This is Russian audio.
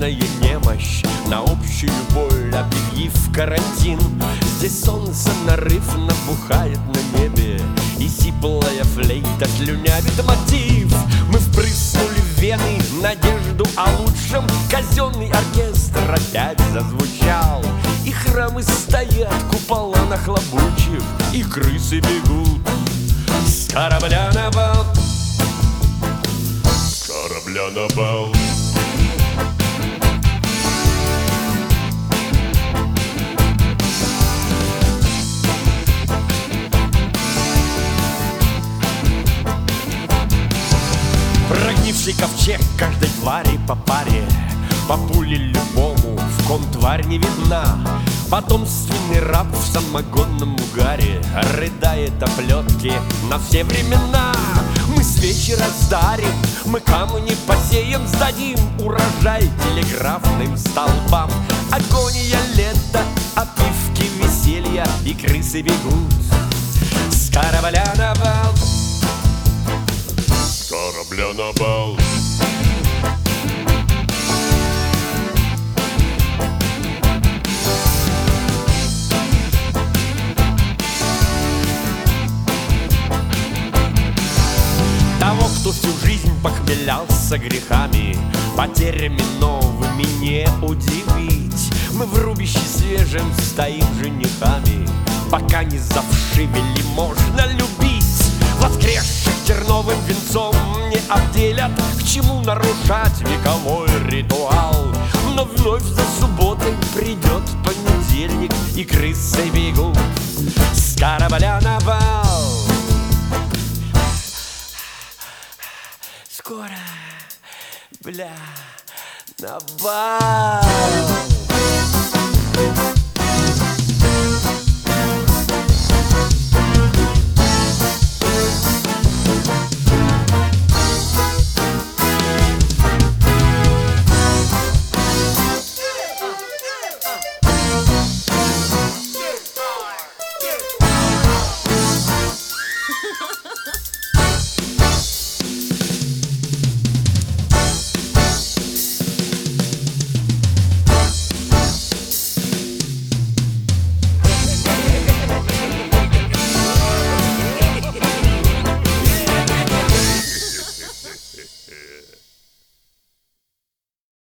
смертельная немощь, на общую боль объявив карантин. Здесь солнце нарыв набухает на небе, и сиплая флейта слюнявит мотив. Мы впрыснули в вены надежду о лучшем, казенный оркестр опять зазвучал, и храмы стоят, купола нахлобучив, и крысы бегут с корабля на бал. С корабля на бал. Прогнивший ковчег каждой твари по паре, по пуле любому, в ком тварь не видна. Потомственный раб в самогонном угаре рыдает о плетке на все времена. Мы свечи раздарим, мы камни посеем, сдадим урожай телеграфным столбам. Агония лета, опивки веселья, и крысы бегут с корабля на бал. С корабля на бал. Того, кто всю жизнь похмелялся грехами, потерями новыми не удивить. Мы в рубище свежем стоим женихами, пока не завшивели, можно любить. Воскресших терновым венцом не обделят, к чему нарушать вековой ритуал. Но вновь за субботой придет понедельник, и крысы бегут с корабля на бал. Скоро, бля, на бал.